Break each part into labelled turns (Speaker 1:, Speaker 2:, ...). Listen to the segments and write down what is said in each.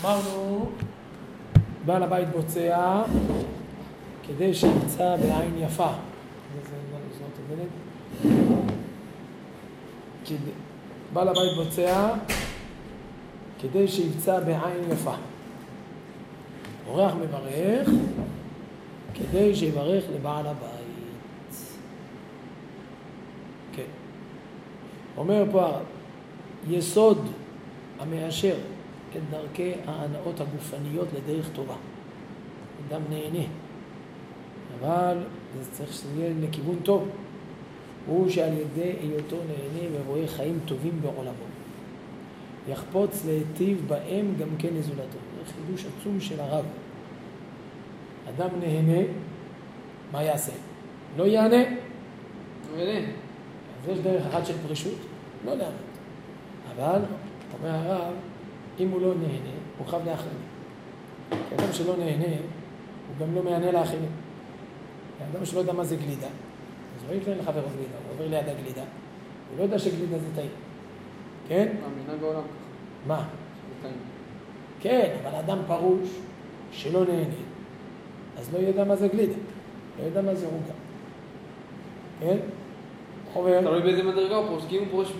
Speaker 1: אמרנו, בעל הבית בוצע כדי שימצא בעין יפה. בעל הבית בוצע כדי שימצא בעין יפה. אורח מברך כדי שיברך לבעל הבית. כן. אומר פה יסוד המאשר את דרכי ההנאות הגופניות לדרך טובה. אדם נהנה. אבל זה צריך שיהיה לכיוון טוב. הוא שעל ידי היותו נהנה ורואה חיים טובים בעולמו. יחפוץ להיטיב בהם גם כן לזולתו. זה חידוש עצום של הרב. אדם נהנה, מה יעשה? לא יענה.
Speaker 2: לא יענה.
Speaker 1: אז יש דרך אחת של פרישות, לא לענות. אבל, אומר הרב, אם הוא לא נהנה, הוא חייב לאחרים. כי אדם שלא נהנה, הוא גם לא מענה לאחרים. האדם שלא יודע מה זה גלידה, אז הוא ייתן לחברו גלידה, הוא עובר ליד הגלידה, הוא לא יודע שגלידה זה טעים. כן?
Speaker 2: מנהג העולם ככה.
Speaker 1: מה?
Speaker 2: זה טעים.
Speaker 1: כן, אבל אדם פרוש שלא נהנה, אז לא ידע מה זה גלידה, לא ידע מה זה עוגה. כן? חובר.
Speaker 2: תלוי באיזה מדרגה הוא פרוש, כי אם הוא פרוש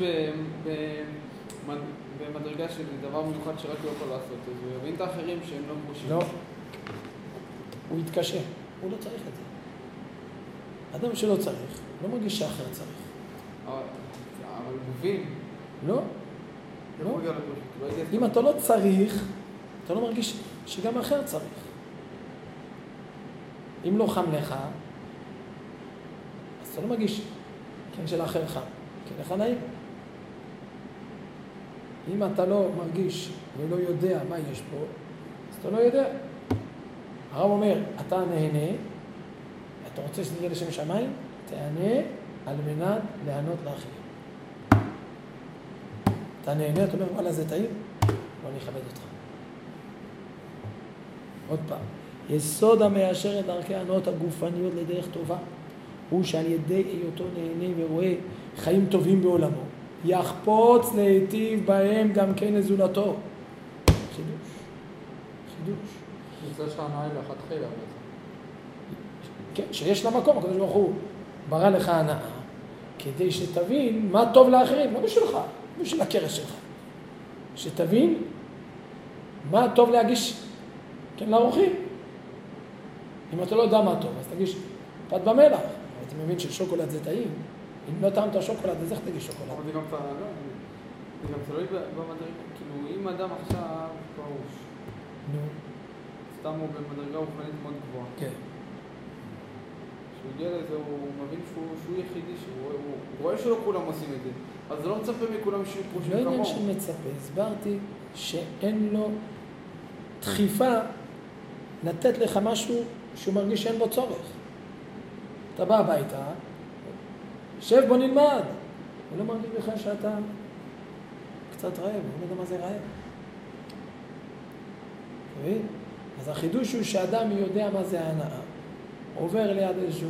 Speaker 2: במדרגה של דבר מיוחד שרק הוא יכול לעשות, אז הוא יבין את האחרים שהם לא פרושים.
Speaker 1: לא. הוא יתקשה, הוא לא צריך את זה. אדם שלא צריך, לא מרגיש שאחר צריך.
Speaker 2: אבל הוא מבין.
Speaker 1: לא. לא. אם אתה לא צריך, אתה לא מרגיש שגם אחר צריך. אם לא חם לך, אז אתה לא מרגיש כן של אחר חם, כן לך נעים. אם אתה לא מרגיש ולא יודע מה יש פה, אז אתה לא יודע. הרב אומר, אתה נהנה, אתה רוצה שזה יהיה לשם שמיים, תענה על מנת לענות לאחרים. אתה נהנה, אתה אומר, וואלה זה טעים, בוא אני אכבד אותך. עוד פעם, יסוד המאשר את דרכי ההנאות הגופניות לדרך טובה, הוא שעל ידי היותו נהנה ורואה חיים טובים בעולמו, יחפוץ להיטיב בהם גם כן לזולתו. חידוש.
Speaker 2: זה שלך הנאה לאחת חילה בעצם.
Speaker 1: כן, שיש לה מקום, הקדוש ברוך הוא ברא לך הנאה, כדי שתבין מה טוב לאחרים, לא בשבילך, בשביל הקרש שלך. שתבין מה טוב להגיש, כן, לאורחים. אם אתה לא יודע מה טוב, אז תגיש פת במלח. אתה מבין ששוקולד זה טעים. אם לא טעמת שוקולד, אז איך תגיש שוקולד?
Speaker 2: אבל זה גם תלוי במדרגה, כאילו אם אדם עכשיו פרוש, סתם הוא במדרגה אופנית מאוד גבוהה.
Speaker 1: כן.
Speaker 2: כשהוא הגיע לזה, הוא מבין שהוא יחידי, הוא רואה שלא כולם עושים את זה. אז זה לא מצפה מכולם שיהיו פרושים כמוהו.
Speaker 1: לא עניין שמצפה, הסברתי שאין לו דחיפה לתת לך משהו שהוא מרגיש שאין בו צורך. אתה בא הביתה, שב בוא נלמד. הוא לא מרגיש לך שאתה קצת רעב, הוא לא יודע מה זה רעב. אז החידוש הוא שאדם יודע מה זה ההנאה. עובר ליד איזשהו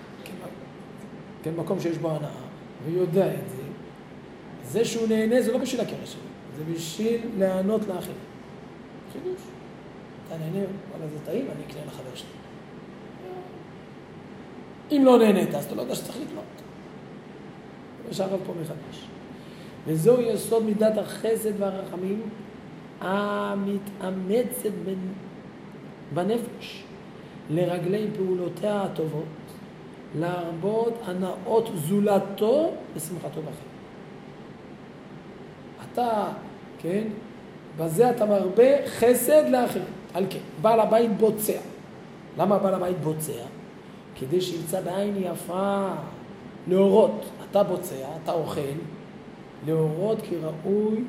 Speaker 1: מקום שיש בו הנאה, ויודע את זה. זה שהוא נהנה זה לא בשביל הקרש שלו, זה בשביל לענות לאחרים. חידוש. אתה נהנה, אבל זה טעים, אני אקנה לחבר שלי. אם לא נהנית, אז אתה לא יודע שצריך לקנות. יש הרב פה מחדש. וזהו יסוד מידת החסד והרחמים המתאמצת בנפש לרגלי פעולותיה הטובות, להרבות הנאות זולתו ושמחתו בחיים. אתה, כן, בזה אתה מרבה חסד לאחרים. על כן, בעל הבית בוצע. למה בעל הבית בוצע? כדי שימצא בעין יפה, להורות. אתה בוצע, אתה אוכל, להורות כי ראוי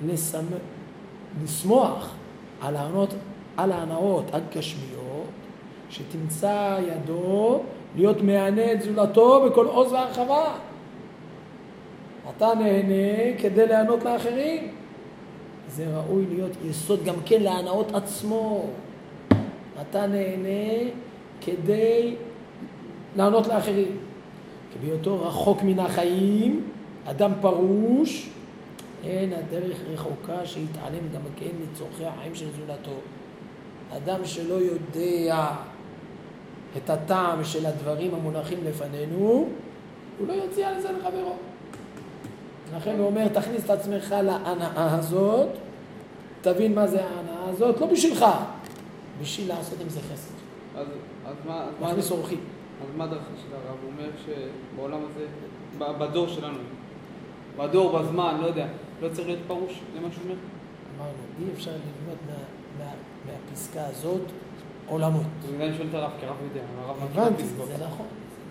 Speaker 1: לשמוח על ההנאות הגשמיות, שתמצא ידו להיות מענה את זולתו בכל עוז והרחבה. אתה נהנה כדי לענות לאחרים. זה ראוי להיות יסוד גם כן להנאות עצמו. אתה נהנה כדי לענות לאחרים. כי בהיותו רחוק מן החיים, אדם פרוש, אין הדרך רחוקה שיתעלם גם כן לצורכי החיים של זולתו. אדם שלא יודע את הטעם של הדברים המונחים לפנינו, הוא לא יוציא על זה לחברו. לכן הוא אומר, תכניס את עצמך להנאה הזאת, תבין מה זה ההנאה הזאת, לא בשבילך, בשביל לעשות עם זה חסד.
Speaker 2: אז
Speaker 1: מכניס אורחים.
Speaker 2: אז מה דרכה של הרב? הוא אומר שבעולם הזה, בדור שלנו, בדור, בזמן, לא יודע, לא צריך להיות פרוש, זה מה שהוא אומר?
Speaker 1: אמרנו, אי אפשר לבנות מהפסקה הזאת עולמות.
Speaker 2: זה גם שואל את הרב, כי הרב יודע, הרב מכיר
Speaker 1: הבנתי,
Speaker 2: פסקות.
Speaker 1: זה נכון.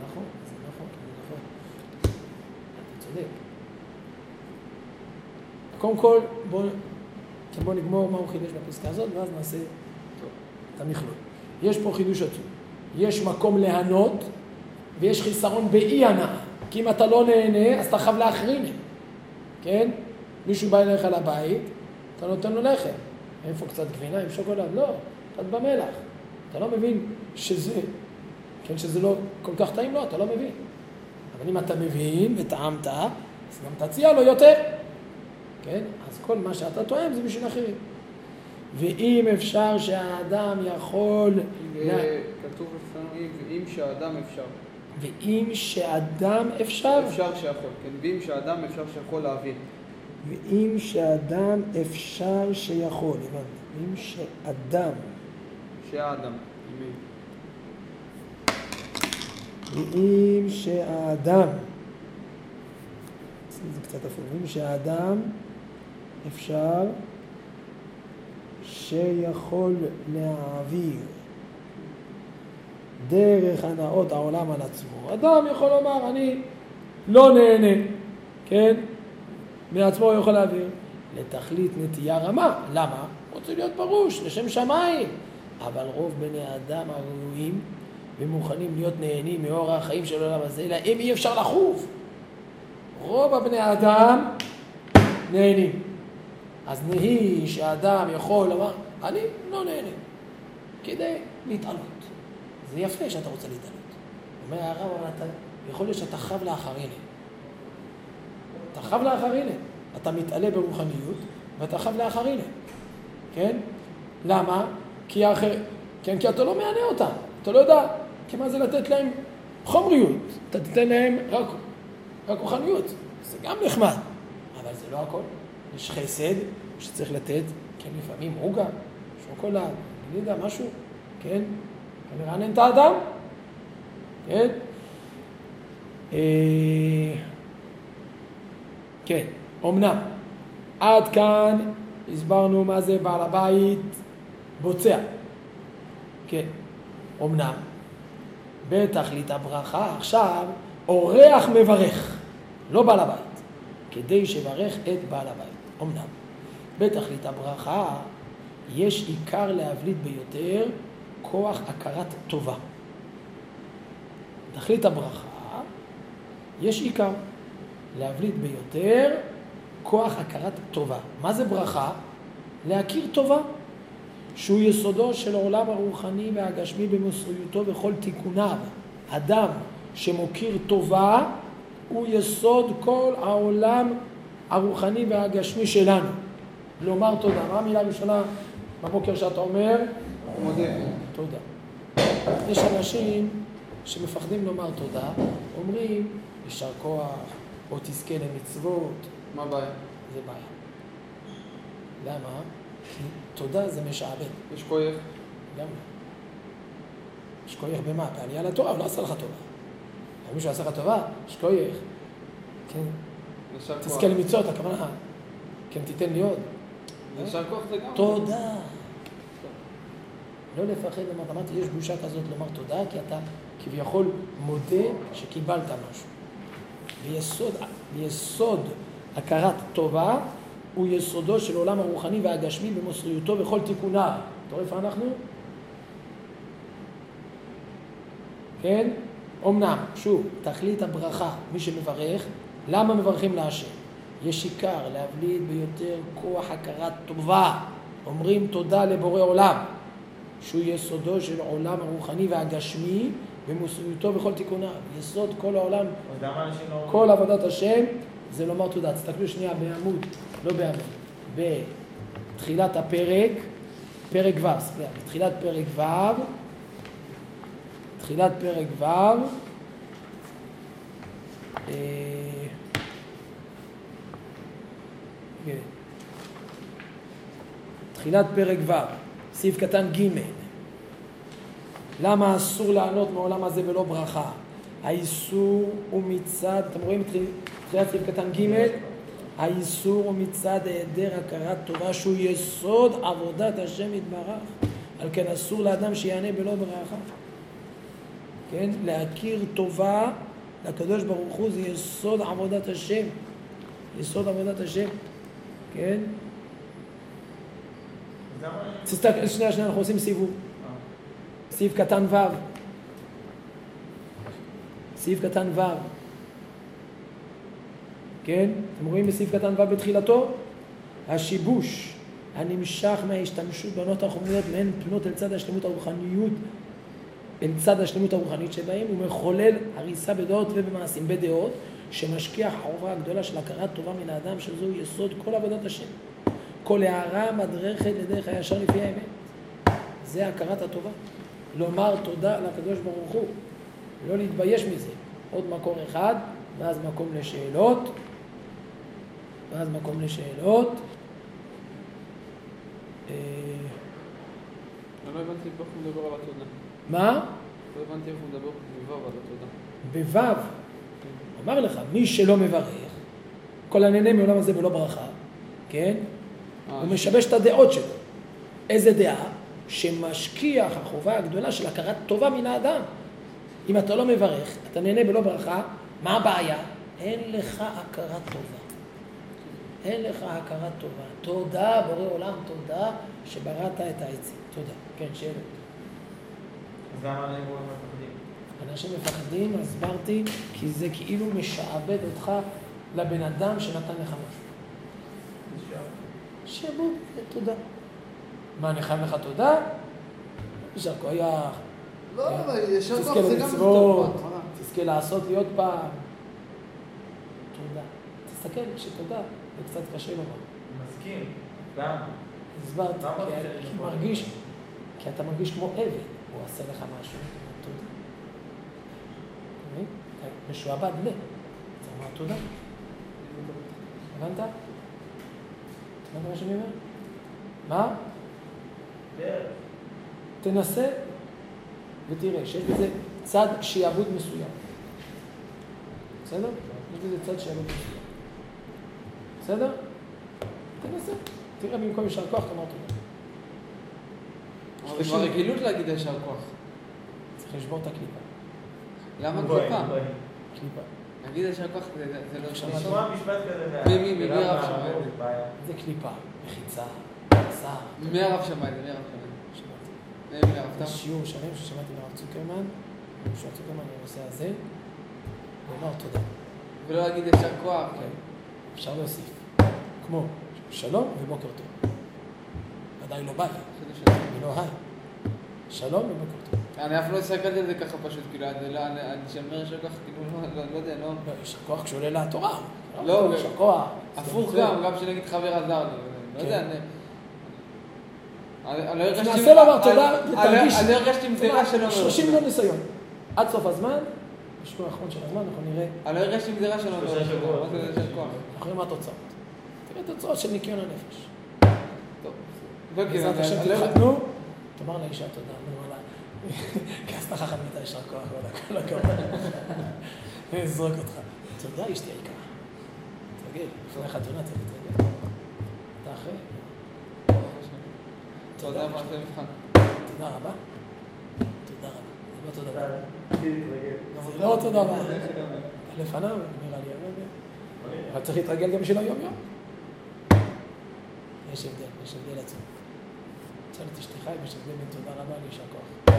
Speaker 1: אתה צודק. קודם כל, בוא נגמור מה הוא חידש בפסקה הזאת, ואז נעשה את המכלול. יש פה חידוש עצום. יש מקום להנות, ויש חיסרון באי הנאה. כי אם אתה לא נהנה, אז אתה חייב להחרים. כן? מישהו בא אליך לבית, אתה נותן לו לחם. איפה קצת גבינה עם שוקולד? לא, קצת במלח. אתה לא מבין שזה לא כל כך טעים, לא, אתה לא מבין. אבל אם אתה מבין וטעמת, אז גם תציע לו יותר. כן? אז כל מה שאתה טועם זה בשביל אחרים. ואם אפשר שהאדם יכול...
Speaker 2: כתוב אצלנו, ואם שהאדם אפשר.
Speaker 1: ואם שאדם אפשר?
Speaker 2: אפשר שיכול, כן. ואם שהאדם אפשר שיכול להבין.
Speaker 1: ואם שאדם אפשר שיכול, הבנתי. ואם שאדם.
Speaker 2: שהאדם.
Speaker 1: ואם שהאדם. זה קצת הפוך. ואם שהאדם אפשר שיכול להעביר דרך הנאות העולם על עצמו. אדם יכול לומר, אני לא נהנה, כן? מעצמו הוא יכול להעביר. לתכלית נטייה רמה. למה? רוצה להיות פרוש, לשם שמיים. אבל רוב בני האדם הראויים ומוכנים להיות נהנים מאור החיים של העולם הזה, אלא אם אי אפשר לחוב. רוב הבני האדם נהנים. אז נהי שהאדם יכול לומר, אני לא נהנה, כדי להתעלות. זה יפה שאתה רוצה להתעלות. אומר הרב, אבל אתה יכול להיות שאתה חב לאחריני. אתה חב לאחריני. אתה מתעלה ברוחניות, ואתה חב לאחריני. כן? למה? כי אתה לא מענה אותם. אתה לא יודע כמה זה לתת להם חומריות. אתה תיתן להם רק רוחניות. זה גם נחמד. אבל זה לא הכל. יש חסד שצריך לתת, כן, לפעמים עוגה, שוקולד, אני יודע, משהו, כן? מרענן את האדם, כן? כן, אומנם, עד כאן הסברנו מה זה בעל הבית בוצע. כן, אומנם, בתכלית הברכה, עכשיו, אורח מברך, לא בעל הבית, כדי שברך את בעל הבית. אומנם, בתכלית הברכה, יש עיקר להבליט ביותר כוח הכרת טובה. בתכלית הברכה, יש עיקר להבליט ביותר כוח הכרת טובה. מה זה ברכה? להכיר טובה, שהוא יסודו של העולם הרוחני והגשמי במוסריותו וכל תיקוניו. אדם שמוכיר טובה, הוא יסוד כל העולם הרוחני והגשמי שלנו. לומר תודה. מה המילה הראשונה בבוקר שאתה אומר?
Speaker 2: מודה.
Speaker 1: תודה. יש אנשים שמפחדים לומר תודה, אומרים יישר כוח או תזכה למצוות.
Speaker 2: מה הבעיה?
Speaker 1: זה בעיה. למה? כי תודה זה משעבד.
Speaker 2: יש כוח?
Speaker 1: גם לא. יש כוח במה? בעלייה לתורה, הוא לא עשה לך טובה. אבל מישהו עשה לך טובה, יש כוח. כן. תזכה למצוות, הכוונה, כן, תיתן לי עוד.
Speaker 2: ישר כוח זה גם.
Speaker 1: תודה. לא לפחד לומר, אמרתי, יש בושה כזאת לומר תודה, כי אתה כביכול מודה שקיבלת משהו. ויסוד הכרת טובה הוא יסודו של עולם הרוחני והגשמי במוסריותו וכל תיקוניו. אתה רואה איפה אנחנו? כן? אומנם, שוב, תכלית הברכה, מי שמברך, למה מברכים להשם? יש עיקר להבליט ביותר כוח הכרת טובה. אומרים תודה לבורא עולם, שהוא יסודו של עולם הרוחני והגשמי במוסריותו וכל תיקוניו. יסוד כל העולם, כל עבודת השם, זה לומר תודה. תסתכלו שנייה בעמוד, לא בעמוד, בתחילת הפרק, פרק ו', סליחה, בתחילת פרק ו', תחילת פרק ו', תחילת פרק ו', סעיף קטן ג'. למה אסור לענות מעולם הזה ולא ברכה? האיסור הוא מצד, אתם רואים תחילת סעיף קטן ג', האיסור הוא מצד היעדר הכרת טובה שהוא יסוד עבודת השם יתברך. על כן אסור לאדם שיענה בלא ברכה. כן? להכיר טובה לקדוש ברוך הוא זה יסוד עבודת השם. יסוד עבודת השם. כן? תסתכל, שנייה, אנחנו עושים סיבוב. סעיף קטן ו'. סעיף קטן ו'. כן? אתם רואים בסעיף קטן ו' בתחילתו? השיבוש הנמשך מההשתמשות בנות החומריות מהן פנות אל צד השלמות הרוחניות, אל צד השלמות הרוחנית שבהם, הוא מחולל הריסה בדעות ובמעשים בדעות, שמשקיע החובה הגדולה של הכרת טובה מן האדם, שזהו יסוד כל עבודת השם. כל הערה מדרכת לדרך הישר לפי האמת. זה הכרת הטובה. לומר תודה לקדוש ברוך הוא. לא להתבייש מזה. עוד מקור אחד, ואז מקום לשאלות. ואז מקום לשאלות.
Speaker 2: לא הבנתי איך הוא מדבר על התודה.
Speaker 1: מה?
Speaker 2: לא הבנתי איך הוא מדבר בו' על התודה.
Speaker 1: בו'. אמר לך, מי שלא מברך, כל הנהנה מעולם הזה ולא ברכה, כן? הוא משבש את הדעות שלו. איזה דעה? שמשקיע החובה הגדולה של הכרת טובה מן האדם. אם אתה לא מברך, אתה נהנה בלא ברכה, מה הבעיה? אין לך הכרת טובה. אין לך הכרת טובה. תודה, בורא עולם, תודה שבראת את העצים. תודה. כן, שאלות.
Speaker 3: אז למה אנשים מפחדים?
Speaker 1: אנשים מפחדים, הסברתי, כי זה כאילו משעבד אותך לבן אדם שנתן לך משהו. שעבוד, תודה. מה, אני חייב לך תודה? ישר כוח.
Speaker 4: לא, אבל ישר כוח זה גם
Speaker 1: טוב. תזכה לעשות לי עוד פעם. תודה. תסתכל, שתודה, זה קצת קשה לומר.
Speaker 3: מסכים. למה?
Speaker 1: הסברתי, כי אתה מרגיש כמו עבד. הוא עושה לך משהו. תודה. משועבד ל. אתה אומר תודה. הבנת? הבנת מה שאני אומר? מה? תנסה ותראה שיש בזה צד שיעבוד מסוים. בסדר? יש בזה צד שיעבוד מסוים. בסדר? תנסה. תראה במקום ישר כוח, תאמר תודה.
Speaker 2: אבל כבר רגילות להגיד ישר כוח.
Speaker 1: צריך לשבור את הקליפה.
Speaker 2: למה קליפה?
Speaker 1: קליפה.
Speaker 2: להגיד ישר כוח זה לא
Speaker 1: שמעתי.
Speaker 3: לשמוע משפט כזה.
Speaker 2: מי הרב שמע את זה?
Speaker 1: זה קליפה, מחיצה, עשה.
Speaker 2: מי הרב שמע את זה?
Speaker 1: שמעתי. יש שיעור שלם ששמעתי מהרב צוקרמן, יהושע צוקרמן בנושא הזה, ואומר תודה.
Speaker 2: ולא להגיד ישר כוח.
Speaker 1: כן. אפשר להוסיף. כמו שלום ובוקר טוב. ודאי לא ביי, ולא היי. שלום ובוקר טוב.
Speaker 2: אני אף לא הסתכלתי על זה ככה פשוט, כאילו, אני שמר ישר כוח, כאילו, לא יודע, לא...
Speaker 1: ישר כוח כשעולה לתורה.
Speaker 2: לא,
Speaker 1: ישר כוח.
Speaker 2: הפוך גם שנגיד חבר עזר לי. לא יודע, אני לא הרגשתי...
Speaker 1: תנסה לומר תודה, תרגיש.
Speaker 2: אני לא הרגשתי מזירה שלא...
Speaker 1: 30 מיליון ניסיון. עד סוף הזמן, בשבוע האחרון של הזמן, אנחנו נראה...
Speaker 2: אני לא הרגשתי מזירה שלא... מה זה ישר כוח?
Speaker 1: אנחנו נראה מה התוצאות. תראה תוצאות של ניקיון הנפש.
Speaker 2: טוב.
Speaker 1: בעזרת השם תתחתנו, תאמר לאישה תודה. כעסת חכם איתה ישר כוח, כל הכבוד. אני אזרוק אותך. תודה, אשתי היקרה. תגיד, לפני חתונה צריך להתרגל. אתה אחרי?
Speaker 2: תודה רבה, זה מבחן.
Speaker 1: תודה רבה. תודה רבה. זה לא אותו דבר. זה לא אותו דבר. לפניו, נראה לי, אבל צריך להתרגל גם בשביל היום-יום. יש הבדל עצום. תשאל את אשתך אם יש הבדל בין תודה רבה לישר כוח.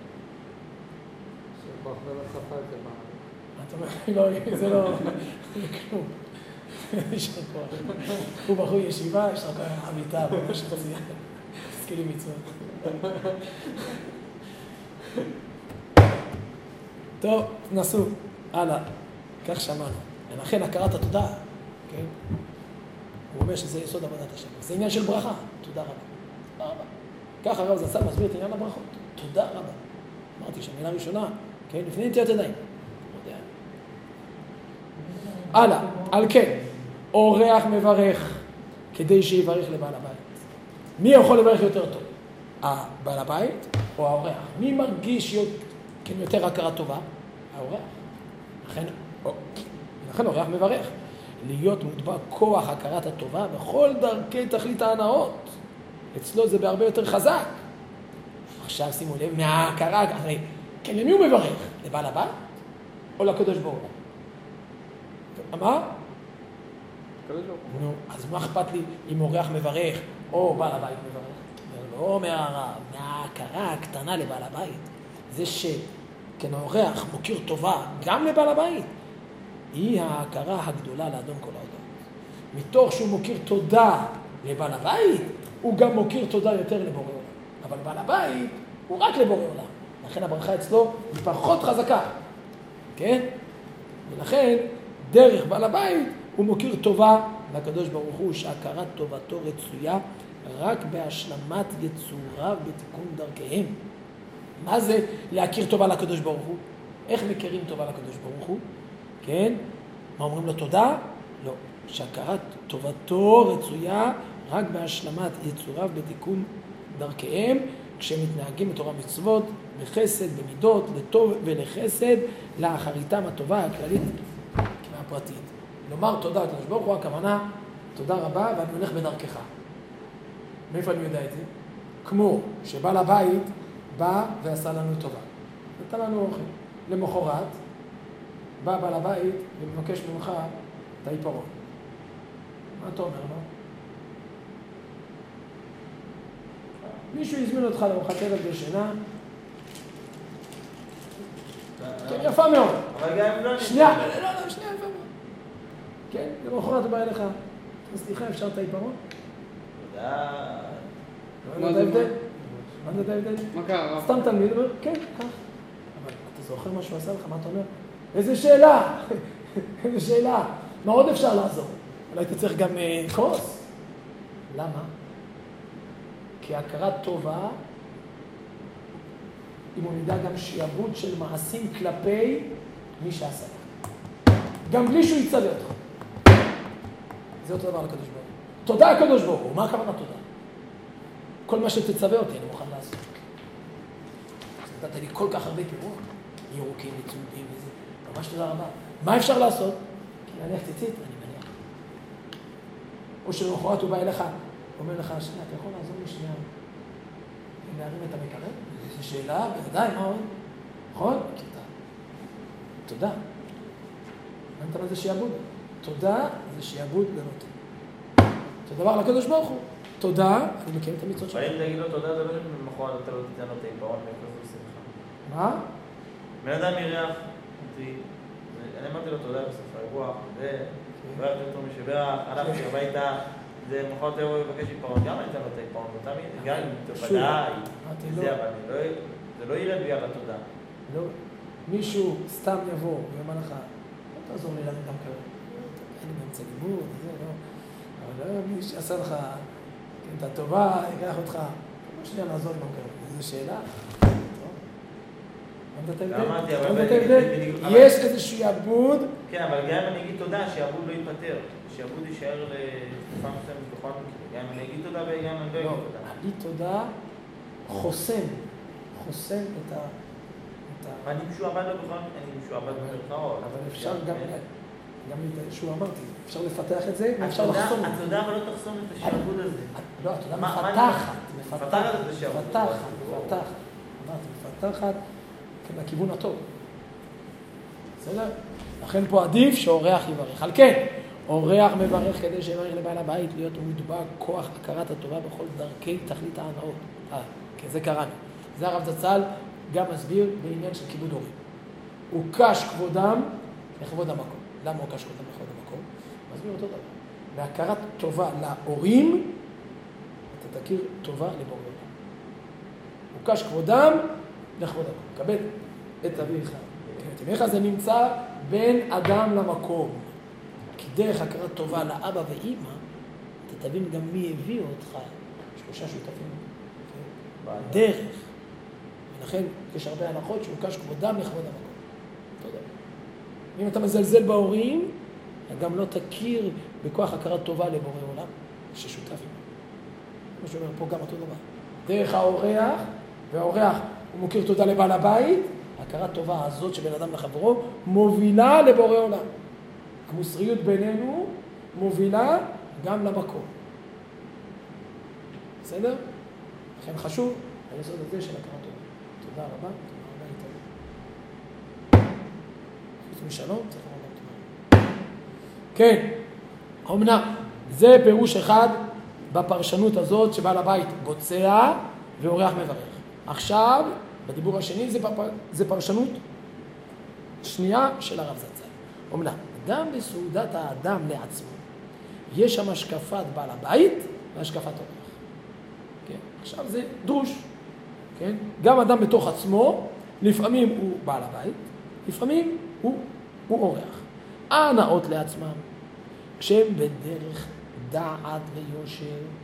Speaker 2: שכוח ולא שפה את זה מה.
Speaker 1: אתה אומר, לא, זה לא כלום. ישר כוח. הוא בחור ישיבה, ישר כוח עמיתה, משהו כזה. תזכירי מצוות. טוב, נסו. הלאה. כך שמענו. ולכן הכרת התודה כן? הוא אומר שזה יסוד עבודת השם. זה עניין של ברכה. תודה רבה. תודה רבה. ככה הרב זצ"ל מסביר את עניין הברכות. תודה רבה. אמרתי שהמילה הראשונה, כן? לפני נטילת ידיים. הלאה, על כן, אורח מברך כדי שיברך לבעל הבית. מי יכול לברך יותר טוב? הבעל הבית או האורח? מי מרגיש יותר הכרה טובה? האורח. לכן אורח מברך. להיות מוטבע כוח הכרת הטובה בכל דרכי תכלית ההנאות. אצלו זה בהרבה יותר חזק. עכשיו שימו לב, מההכרה, הרי, כן, למי הוא מברך? לבעל הבית או לקדוש ברוך הוא? מה? נו, אז מה אכפת לי אם אורח מברך או בעל הבית מברך? לא מההכרה הקטנה לבעל הבית. זה שכן האורח מוקיר טובה גם לבעל הבית. היא ההכרה הגדולה לאדון כל העולם. מתוך שהוא מוקיר תודה לבעל הבית, הוא גם מוקיר תודה יותר לבורא עולם. אבל בעל הבית הוא רק לבורא עולם. לכן הברכה אצלו היא פחות חזקה. כן? ולכן דרך בעל הבית הוא מוקיר טובה לקדוש ברוך הוא, שהכרת טובתו רצויה רק בהשלמת יצוריו בתיקון דרכיהם. מה זה להכיר טובה לקדוש ברוך הוא? איך מכירים טובה לקדוש ברוך הוא? כן? מה אומרים לו תודה? לא. שהכרת טובתו רצויה רק בהשלמת יצוריו בתיקון דרכיהם, כשמתנהגים בתורה מצוות, בחסד, במידות, לטוב ולחסד, לאחריתם הטובה הכללית והפרטית. לומר תודה לקדוש ברוך הוא, הכוונה, תודה רבה ואני הולך בדרכך. מאיפה אני יודע את זה? כמו שבעל הבית בא ועשה לנו טובה. נתן לנו אוכל. למחרת, בא בעל הבית ומבקש ממך את העיפרון. מה אתה אומר לו? מישהו הזמין אותך לארוחת ערב בשינה? כן, יפה מאוד.
Speaker 3: אבל גם לא...
Speaker 1: שנייה, יפה מאוד. כן, למחרת הוא בא אליך. סליחה, אפשר את העיפרון?
Speaker 3: תודה.
Speaker 1: מה זה ההבדל? מה זה ההבדל?
Speaker 2: מה קרה?
Speaker 1: סתם תלמיד אומר, כן, כך. אבל אתה זוכר מה שהוא עשה לך? מה אתה אומר? איזה שאלה! איזה שאלה! מה עוד אפשר לעזור? אולי אתה צריך גם כוס? למה? כי הכרת טובה היא מולידה גם שיעבוד של מעשים כלפי מי שעשה לך. גם בלי שהוא יצווה אותך. זה אותו דבר לקדוש ברוך הוא. תודה הקדוש ברוך הוא. מה הכוונה תודה? כל מה שתצווה אותי אני מוכן לעשות. אז נתת לי כל כך הרבה פירות. ירוקים, צהובים וזה. ממש תודה רבה. מה אפשר לעשות? כי נניח ציצית, אני מניח. או שלמחרת הוא בא אליך, אומר לך, שנייה, אתה יכול לעזור לי שנייה להרים את המקרב? זו שאלה, בוודאי, מה עוד? נכון? תודה. הבנת מה זה שיעבוד? תודה זה שיעבוד לנותן. זה דבר לקדוש ברוך הוא. תודה, אני מקיים את המצוות שלך.
Speaker 3: אבל אם תגיד לו תודה, זה לא שמחר אתה לא תיתן לו את העיפרון וכזו שמחה.
Speaker 1: מה?
Speaker 3: בן אדם ירח אותי, אני אמרתי לו תודה בסוף האירוע, וברכתי אותו משבח, הלכתי הביתה, זה מחר יותר הוא יבקש עיפרון, גם אני אתן לו את העיפרון, גם ודאי, זה לא ירד בגלל התודה.
Speaker 1: לא, מישהו סתם יבוא ויאמר לך, לא תעזור לי להגיד גם כזה, אין לי באמצע לימוד, זה לא, אבל לא מי שעשה לך את הטובה, יקח אותך, לא שנייה לעזור לי גם כזה, זו שאלה. יש איזשהו יעבוד.
Speaker 3: כן, אבל גם אם אני אגיד תודה, שיעבוד לא ייפטר. שיעבוד יישאר לתקופה מסוימת בכל מקרה. גם אם אני אגיד תודה וגם אם אני לא אגיד תודה.
Speaker 1: להגיד תודה חוסם את ה...
Speaker 3: אני משועבד לו בכל מקרה, אני משועבד במרכאות.
Speaker 1: אבל אפשר גם שהוא אמרתי, אפשר לפתח את זה, ואפשר לחסום.
Speaker 3: התודה אבל לא תחסום את השעבוד הזה.
Speaker 1: לא, התודה מפתחת.
Speaker 3: מפתחת את השעבוד.
Speaker 1: מפתחת. לכיוון הטוב. בסדר? לכן פה עדיף שאורח יברך. על כן, אורח מברך כדי שיברך לבעל הבית להיות מוטבע כוח הכרת הטובה בכל דרכי תכלית ההנאות. כן, זה קראנו. זה הרב זצ"ל גם מסביר בעניין של כיבוד הורים. הוא קש כבודם לכבוד המקום. למה הוא קש כבודם לכבוד המקום? מסביר אותו דבר. בהכרת טובה להורים, אתה תכיר טובה לבורא עולם. הוא קש כבודם לכבוד המקום. כבד את אביך. את אמך זה נמצא בין אדם למקום. כי דרך הכרת טובה לאבא ואימא, אתה תבין גם מי הביא אותך, 3 שותפים. דרך. ולכן יש הרבה הנחות שהוקש כבודם לכבוד המקום. תודה. אם אתה מזלזל בהורים, אתה גם לא תכיר בכוח הכרת טובה לבורא עולם, ששותף עימה. כמו שאומר פה גם אותו דבר. דרך האורח, והאורח הוא מוכיר תודה לבעל הבית, הכרת טובה הזאת שבן אדם לחברו מובילה לבורא עולם. המוסריות בינינו מובילה גם למקום. בסדר? לכן חשוב היסוד הזה של הכרת טובה. תודה רבה. תודה רבה איתנו. חוץ משלום, צריך לומר תודה. כן, אמנם, זה פירוש אחד בפרשנות הזאת שבעל הבית בוצע ואורח מברך. עכשיו, בדיבור השני זה פרשנות שנייה של הרב זצ"ל. אמנם, גם בסעודת האדם לעצמו יש שם השקפת בעל הבית והשקפת אורח. כן? עכשיו זה דרוש. כן? גם אדם בתוך עצמו, לפעמים הוא בעל הבית, לפעמים הוא אורח. ההנאות לעצמם, כשהם בדרך דעת ויושר,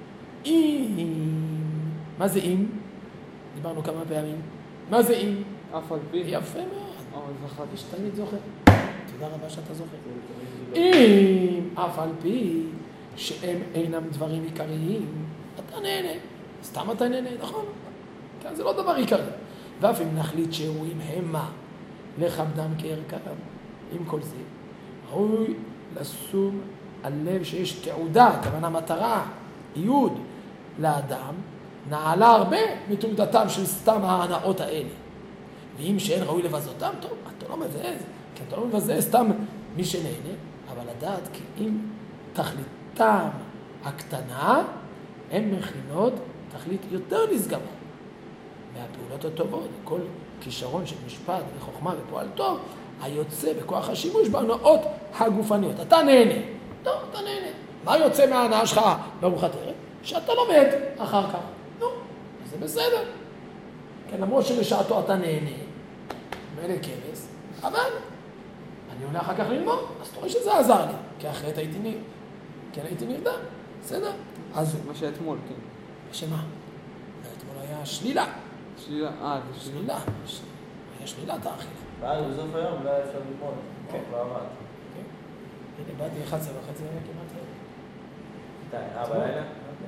Speaker 1: מה זה אם? דיברנו כמה פעמים. מה זה אם?
Speaker 2: אף על פי.
Speaker 1: יפה מאוד.
Speaker 2: זכרתי.
Speaker 1: יש תמיד זוכר. תודה רבה שאתה זוכר. אם אף על פי שהם אינם דברים עיקריים, אתה נהנה. סתם אתה נהנה, נכון? כן, זה לא דבר עיקרי. ואף אם נחליט שאירועים המה לכבדם כערכם, עם כל זה, ראוי לשום על לב שיש תעודה, כוונה מטרה, ייעוד לאדם, נעלה הרבה מתעודתם של סתם ההנאות האלה. ואם שאין ראוי לבזותם, טוב, אתה לא מבזז, כי אתה לא מבזז סתם מי שנהנה, אבל לדעת כי אם תכליתם הקטנה, הן מכינות תכלית יותר נשגבה מהפעולות הטובות, כל כישרון של משפט וחוכמה ופועל טוב, היוצא בכוח השימוש בהנאות הגופניות. אתה נהנה. טוב, אתה נהנה. מה יוצא מההנאה שלך בארוחת ערב? שאתה לומד אחר כך. נו, זה בסדר. כן, למרות שלשעתו אתה נהנה, מלא כרס, אבל אני עולה אחר כך ללמוד, אז אתה רואה שזה עזר לי, כי אחרת הייתי נרדם. בסדר? אז
Speaker 2: מה שאתמול, כן.
Speaker 1: שמה? אתמול היה שלילה.
Speaker 2: שלילה, זה
Speaker 1: שלילה. היה שלילת האכילה.
Speaker 3: ואז בסוף היום לא היה אפשר ללמוד.
Speaker 1: כן.
Speaker 3: לא עבד.
Speaker 1: הנה, באתי 11:30 כמעט.
Speaker 3: בלילה?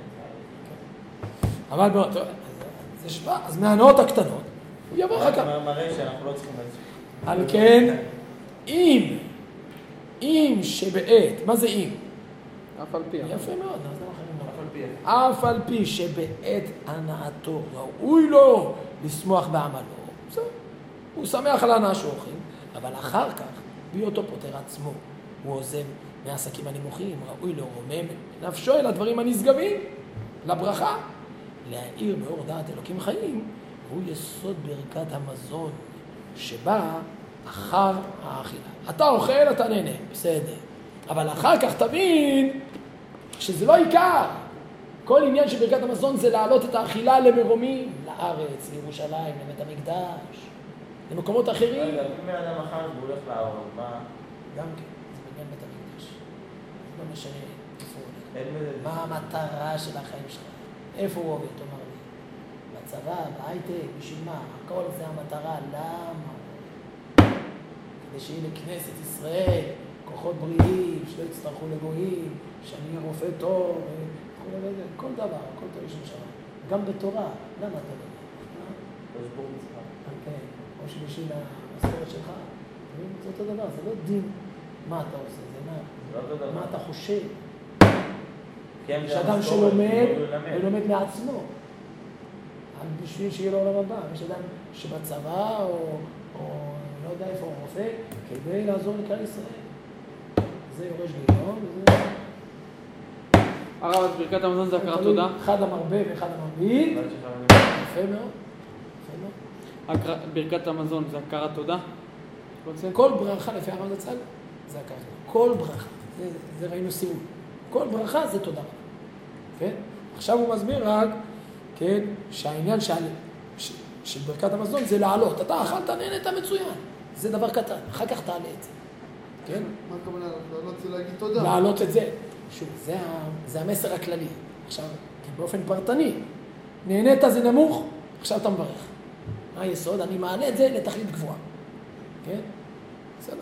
Speaker 1: אבל בוא, זה שבא, אז מההנאות הקטנות, הוא יבוא אחר כך.
Speaker 3: מראה שאנחנו לא צריכים להציג.
Speaker 1: על כן, אם שבעת, מה זה אם?
Speaker 2: אף על פי.
Speaker 1: יפה מאוד, אז לא אחרים
Speaker 3: אף על פי.
Speaker 1: אף על פי שבעת הנאתו ראוי לו לשמוח בעמלו, בסדר, הוא שמח על ההנאה שאוכלים, אבל אחר כך, בהיותו פוטר עצמו, הוא עוזב מהעסקים הנמוכים, ראוי לרומם נפשו אל הדברים הנשגבים, לברכה, להאיר באור דעת אלוקים חיים, הוא יסוד ברכת המזון שבא אחר האכילה. אתה אוכל, אתה נהנה, בסדר. אבל אחר כך תבין שזה לא עיקר. כל עניין של ברכת המזון זה להעלות את האכילה למרומים, לארץ, לירושלים, לבית המקדש, למקומות אחרים.
Speaker 3: רגע, אם בן אדם אחר והוא הולך לעבוד, מה?
Speaker 1: גם כן, זה בעניין בית המקדש. זה לא משנה איפה הוא
Speaker 3: אין
Speaker 1: הולך.
Speaker 3: בזה.
Speaker 1: מה המטרה של החיים שלך? איפה הוא עובד, תאמר לי? בצבא, בהייטק, בשביל מה? הכל זה המטרה, למה? כדי שיהיה לכנסת ישראל כוחות בריאים, שלא יצטרכו לגויים, שאני אהיה רופא טוב, כל דבר, הכל טוב יש שם. גם בתורה, למה אתה לא?
Speaker 3: תשבור מצחק.
Speaker 1: כן, או שבשביל המשכורת שלך, זה אותו דבר, זה לא דין מה אתה עושה, זה מה אתה חושב. יש אדם שלומד ולומד לעצמו, בשביל שיהיה לו עולם הבא. יש אדם שבצבא או לא יודע איפה הוא רופא, כדי לעזור לכלל ישראל. זה יורש גיהנום, וזה...
Speaker 2: הרב, ברכת המזון זה הכרת תודה?
Speaker 1: אחד המרבה ואחד המרביד. יפה מאוד.
Speaker 2: ברכת המזון זה הכרת תודה?
Speaker 1: כל ברכה לפי הרב זצ"ל זה הכרת תודה. כל ברכה. זה ראינו סיום. כל ברכה זה תודה רבה. כן? עכשיו הוא מסביר רק, כן, שהעניין של ברכת המזון זה לעלות. אתה אכלת, נהנית מצוין. זה דבר קטן. אחר כך תעלה את זה. כן?
Speaker 4: מה הכוונה? לעלות זה להגיד תודה.
Speaker 1: להעלות את זה. שוב, זה המסר הכללי. עכשיו, באופן פרטני, נהנית זה נמוך, עכשיו אתה מברך. מה היסוד? אני מעלה את זה לתכלית גבוהה. כן? בסדר.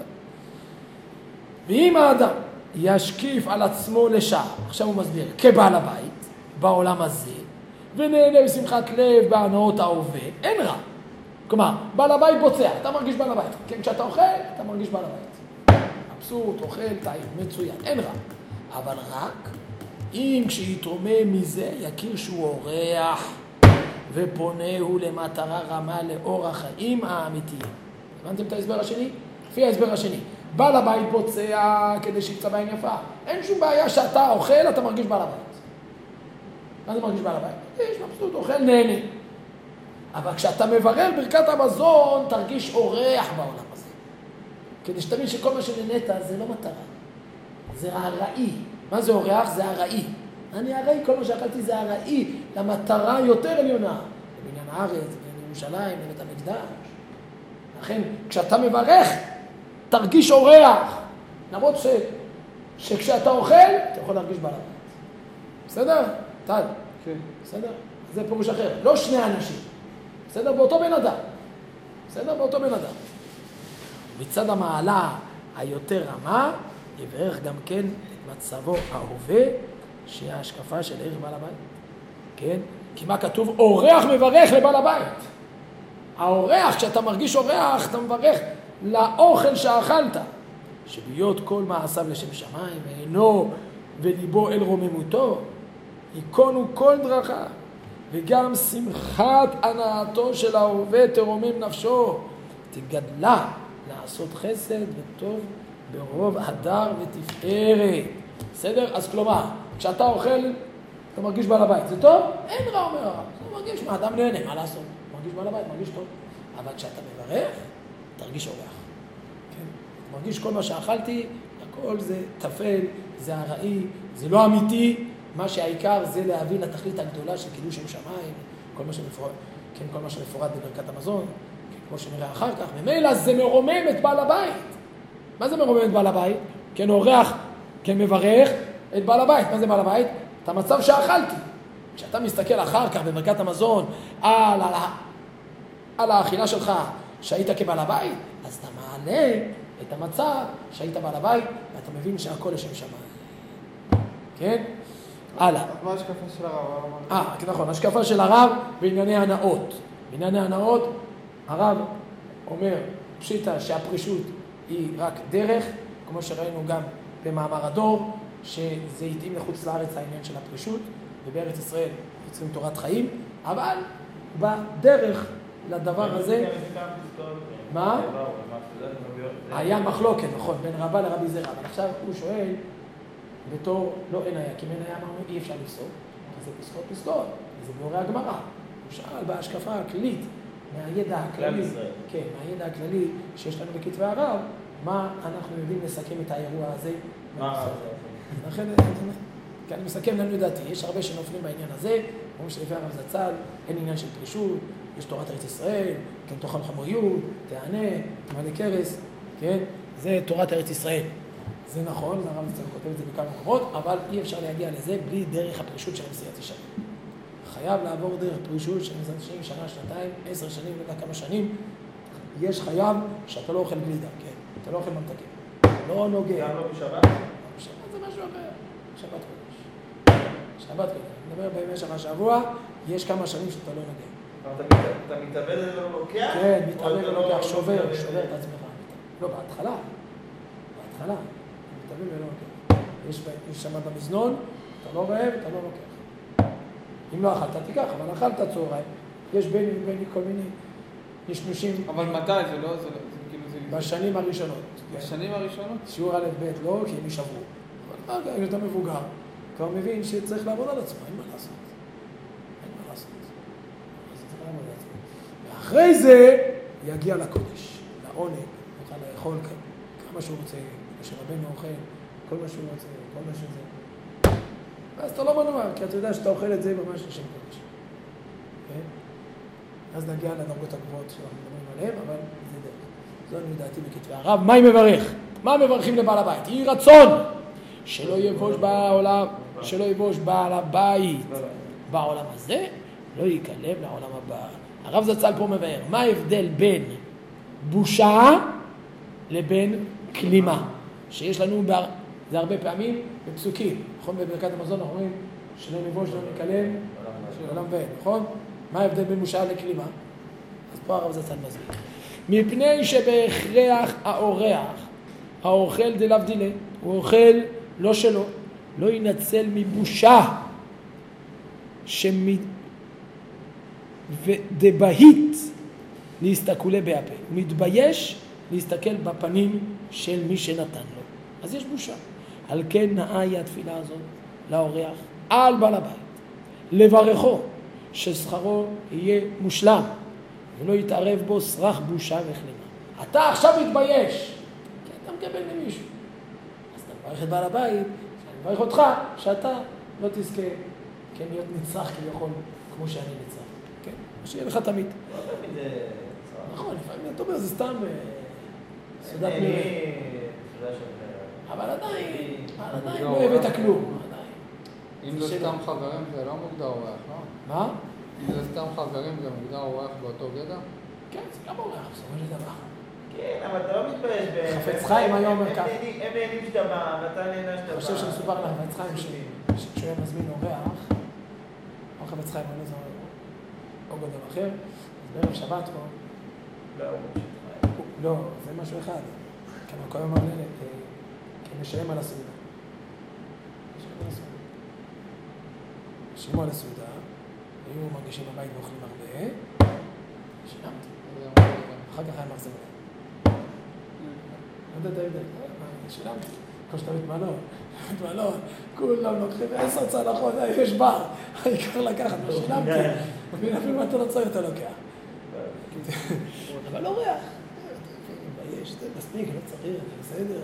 Speaker 1: ואם האדם ישקיף על עצמו לשעה, עכשיו הוא מסביר, כבעל הבית, בעולם הזה, ונהנה בשמחת לב בהנאות ההווה, אין רע. כלומר, בעל הבית בוצע, אתה מרגיש בעל הבית. כן, כשאתה אוכל, אתה מרגיש בעל הבית. מבסוט, אוכל, טעים, מצוין, אין רע. אבל רק אם כשיתרומם מזה יכיר שהוא אורח ופונה הוא למטרה רמה לאור החיים האמיתיים. הבנתם את ההסבר השני? לפי ההסבר השני. בעל הבית בוצע כדי שיפצע בעין יפה. אין שום בעיה שאתה אוכל, אתה מרגיש בעל הבית. מה זה מרגיש בעל הבית? יש מבסוט, אוכל, נהנה. אבל כשאתה מברר ברכת המזון, תרגיש אורח בעולם הזה. כדי שתבין שכל מה שנהנית זה לא מטרה. זה הראי. מה זה אורח? זה הראי. אני הראי, כל מה שאכלתי זה הראי, למטרה יותר עליונה. לבניין הארץ, לבניין ירושלים, לבית המקדש. לכן, כשאתה מברך, תרגיש אורח. למרות שכשאתה אוכל, אתה יכול להרגיש בעל הבית. בסדר? טל.
Speaker 2: כן.
Speaker 1: בסדר? זה פירוש אחר. לא שני אנשים. בסדר? באותו בן אדם. בסדר? באותו בן אדם. מצד המעלה היותר רמה, יברך גם כן את מצבו ההווה, שהיא ההשקפה של ערך בעל הבית. כן? כי מה כתוב? אורח מברך לבעל הבית. האורח, כשאתה מרגיש אורח, אתה מברך לאוכל שאכלת. שביות כל מעשיו לשם שמיים, ועינו וליבו אל רוממותו, ייכונו כל דרכיו, וגם שמחת הנאתו של ההווה תרומם נפשו, תגדלה לעשות חסד וטוב ברוב הדר ותפארת. בסדר? אז כלומר, כשאתה אוכל, אתה מרגיש בעל הבית. זה טוב? אין רע אומר הרב. אתה מרגיש מה אדם נהנה, מה לעשות? מרגיש בעל הבית, מרגיש טוב. אבל כשאתה מברך, תרגיש אורח. כן? מרגיש כל מה שאכלתי, הכל זה תפל, זה הראי, זה לא אמיתי. מה שהעיקר זה להביא לתכלית הגדולה של קידוש שם שמיים, כל מה שמפורט, כן, כל מה שמפורט בברכת המזון, כן, כמו שנראה אחר כך. ממילא זה מרומם את בעל הבית. מה זה מרומם את בעל הבית? כן, אורח, כן, מברך את בעל הבית. מה זה בעל הבית? את המצב שאכלתי. כשאתה מסתכל אחר כך בברכת המזון על האכילה שלך שהיית כבעל הבית, אז אתה מעלה את המצב שהיית בעל הבית, ואתה מבין שהכל לשם שמיים. כן? הלאה.
Speaker 2: מה ההשקפה של הרב?
Speaker 1: נכון, השקפה של הרב בענייני הנאות. בענייני הנאות, הרב אומר פשיטה שהפרישות היא רק דרך, כמו שראינו גם במאמר הדור, שזה יתאים לחוץ לארץ העניין של הפרישות, ובארץ ישראל יוצרים תורת חיים, אבל בדרך לדבר הזה... מה? היה מחלוקת, נכון, בין רבה לרבי זרע, אבל עכשיו הוא שואל, בתור לא אין היה, כי אין היה אמרנו אי אפשר לפסוק, אז זה פסקות, זה באורי הגמרא. הוא שאל בהשקפה הכללית, מהידע הכללי, כן, מהידע הכללי שיש לנו בכתבי הרב, מה אנחנו יודעים לסכם את האירוע הזה?
Speaker 3: מה?
Speaker 1: לכן, כי אני מסכם לנו לדעתי, יש הרבה שנופלים בעניין הזה, אומרים שלפי הרב זצ"ל, אין עניין של פרישות, יש תורת ארץ ישראל, כן, תאכל חמוריות, תענה, תמלא קרס, כן, זה תורת ארץ ישראל. זה נכון, הרב זצ"ל כותב את זה בכמה מקומות, אבל אי אפשר להגיע לזה בלי דרך הפרישות של מסיעת ישרים. חייב לעבור דרך פרישות של מסיעת ישרים, שנה, שנתיים, 10 שנים, לא יודע כמה שנים, יש חייב שאתה לא אוכל גלידה, כן, אתה לא אוכל ממתקים, לא נוגע.
Speaker 3: גם לא בשבת?
Speaker 1: בשבת זה משהו אחר, שבת קודש. שבת קודש, אני מדבר בימי שנה שבוע, יש כמה שנים שאתה לא נוגע.
Speaker 3: אתה מתאבד ולא לוקח?
Speaker 1: כן, מתאבד ולא לוקח, שובר את עצמך. לא, בהתחלה, אתה מתאבד ולא לוקח. יש שם במזנון, אתה לא רעב, אתה לא לוקח. אם לא אכלת, תיקח, אבל אכלת צהריים, יש בין כל מיני נשנושים.
Speaker 2: אבל מתי? זה לא, זה כאילו זה...
Speaker 1: בשנים הראשונות.
Speaker 2: בשנים הראשונות?
Speaker 1: שיעור א' ב' לא, כי הם יישברו. אבל אם אתה מבוגר, כבר מבין שצריך לעבוד על עצמו, אין מה לעשות. ואחרי זה יגיע לקודש, לעונג, יוכל לאכול כמה שהוא רוצה, כשרבנו אוכל, כל מה שהוא רוצה, כל מה שזה. ואז אתה לא מנוע, כי אתה יודע שאתה אוכל את זה ממש לשם קודש. אז נגיע לדרגות הגבוהות שאנחנו מדברים עליהן, אבל זה דרך. זו אני לדעתי בכתבי הרב. מה היא מברך? מה מברכים לבעל הבית? יהי רצון שלא יבוש בעולם, שלא יבוש בעל הבית בעולם הזה, לא ייכלם לעולם הבא. הרב זצ"ל פה מבאר, מה ההבדל בין בושה לבין כלימה? שיש לנו, זה הרבה פעמים בפסוקים, נכון? בברכת המזון אנחנו אומרים, שלא נבוש, לא נקלם, לעולם ועד, נכון? מה ההבדל בין בושה לכלימה? אז פה הרב זצ"ל מסביר. מפני שבהכרח האוכל דלאו דילה, הוא אוכל לא שלו, לא ינצל מבושה ודבהית להסתכלה בהפה. הוא מתבייש להסתכל בפנים של מי שנתן לו. אז יש בושה. על כן נאה התפילה הזאת לאורח על בעל הבית, לברכו ששכרו יהיה מושלם ולא יתערב בו סרח בושה וכלימה. אתה עכשיו מתבייש כי אתה מקבל ממישהו, אז אתה מברך את בעל הבית, אני מברך אותך שאתה לא תזכה כן להיות נצרך כביכול כמו שאני נצרך, כן? שיהיה לך תמיד. נכון, לפעמים אתה אומר, זה סתם סעודת מירי. אבל עדיין לא הבאת כלום.
Speaker 2: אם זה סתם חברים זה לא מוגדר אורח, לא?
Speaker 1: מה?
Speaker 2: אם זה סתם חברים זה מוגדר אורח באותו גדע?
Speaker 1: כן, זה גם אורח, בסופו של דבר.
Speaker 3: כן, אבל אתה לא מתבייש
Speaker 1: חפץ חיים היום אומר כך.
Speaker 3: הם נהנים שאתה בא, ואתה נהנה שאתה בא.
Speaker 1: אני חושב שמסופר לך חפץ חיים שכשהוא היה מזמין אורח, או חפץ חיים או איזה או גודל אחר, אז בערב שבת פה, לא, זה משהו אחד. כי המקום אמר לי, כי משלם על הסעודה. שילמו על הסעודה, היו מרגישים בבית ואוכלים הרבה, שילמתי. אחר כך היה מחזר להם. לא יודע, שילמתי. כמו שאתה מתמלון, כולם לוקחים 10 צלחות, יש בר, העיקר לקחת, לא שילמתי. אפילו אתה לא צריך, אתה לוקח. אבל לא ריח. יש, זה מספיק, לא צריך, בסדר.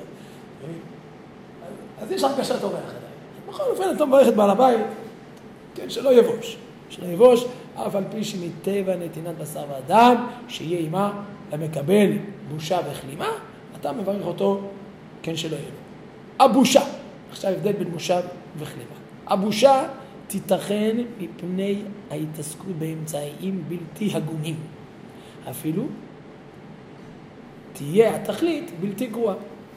Speaker 1: אז יש הרגשת אורח עדיין. בכל אופן, אתה מברך את בעל הבית, כן, שלא יבוש, אף על פי שמטבע נתינת בשר ואדם, שיהיה עמה למקבל בושה וכלימה, אתה מברך אותו, כן, שלא יהיה לו. הבושה, עכשיו הבדל בין בושה וכלימה. הבושה תיתכן מפני ההתעסקות באמצעים בלתי הגונים. אפילו תהיה התכלית בלתי גרועה.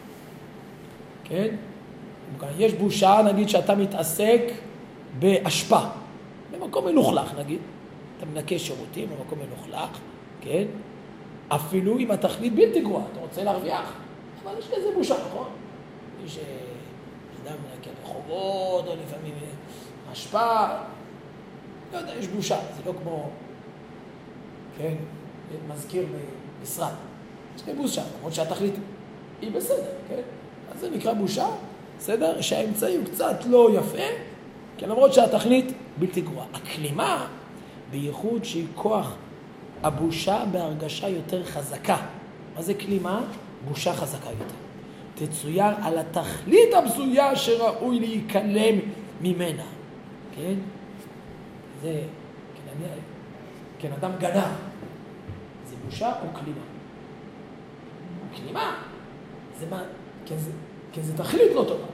Speaker 1: כן? יש בושה, נגיד שאתה מתעסק באשפה, במקום מלוכלך נגיד, אתה מנקה שירותים במקום מלוכלך, כן? אפילו אם התכלית בלתי גרועה, אתה רוצה להרוויח, אבל יש לזה בושה, נכון? יש אדם מנקה רחובות, או לפעמים אשפה, לא יודע, יש בושה, זה לא כמו, כן, מזכיר במשרד. יש לי בושה, למרות שהתכלית היא בסדר, כן? אז זה נקרא בושה, בסדר? שהאמצעי הוא קצת לא יפה, כן, למרות שהתכלית בלתי גרועה. הכלימה, בייחוד שהיא כוח הבושה בהרגשה יותר חזקה. מה זה כלימה? בושה חזקה יותר. תצויר על התכלית הבזויה שראוי להיכלם ממנה. כן? זה, כן, אדם גנב. זה בושה או כלימה? כלימה. זה מה? כן, זה תכלית לא טובה.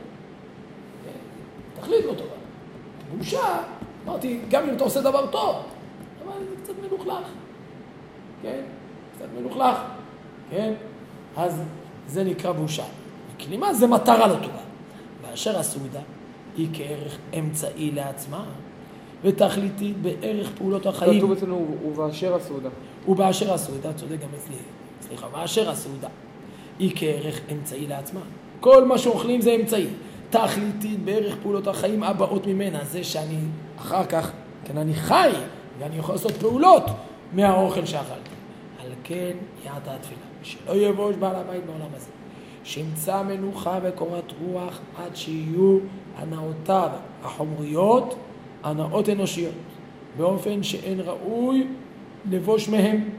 Speaker 1: כן? תכלית לא טובה. בושה, אמרתי, גם אם אתה עושה דבר טוב, אבל זה קצת מלוכלך. כן? קצת מלוכלך. כן? אז זה נקרא בושה. כלימה זה מטרה לא טובה. באשר הסעודה היא כערך אמצעי לעצמה, ותכליתית בערך פעולות החיים.
Speaker 2: כתוב אצלנו, ובאשר הסעודה.
Speaker 1: ובאשר הסעודה, צודק גם אצלי. סליחה, באשר הסעודה היא כערך אמצעי לעצמה. כל מה שאוכלים זה אמצעי. תכליתית בערך פעולות החיים הבאות ממנה. זה שאני אחר כך, כן, אני חי, ואני יכול לעשות פעולות מהאוכל שאכלתי. על כן יעתה התפילה. שלא יבוש בעל הבית בעולם הזה. שימצא מנוחה וקורת רוח עד שיהיו הנאותיו החומריות, הנאות אנושיות, באופן שאין ראוי לבוש מהם,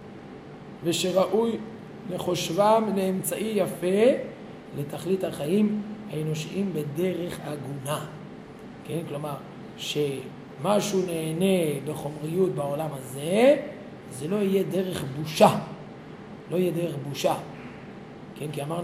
Speaker 1: ושראוי לחושבם לאמצעי יפה לתכלית החיים האנושיים בדרך הגונה. כן? כלומר, שמשהו נהנה בחומריות בעולם הזה, זה לא יהיה דרך בושה. לא יהיה דרך בושה. כן? כי אמרנו